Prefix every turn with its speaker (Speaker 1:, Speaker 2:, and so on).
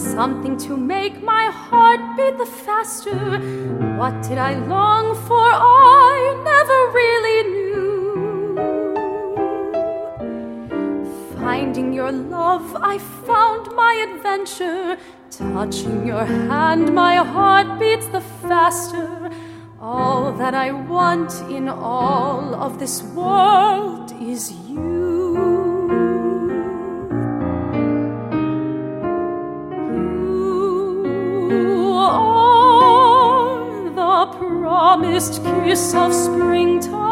Speaker 1: something to make my heart beat the faster. What did I long for? I never really knew. Finding your love, I found my adventure. Touching your hand, my heart beats the faster. All that I want in all of this world is you. You are the promised kiss of springtime.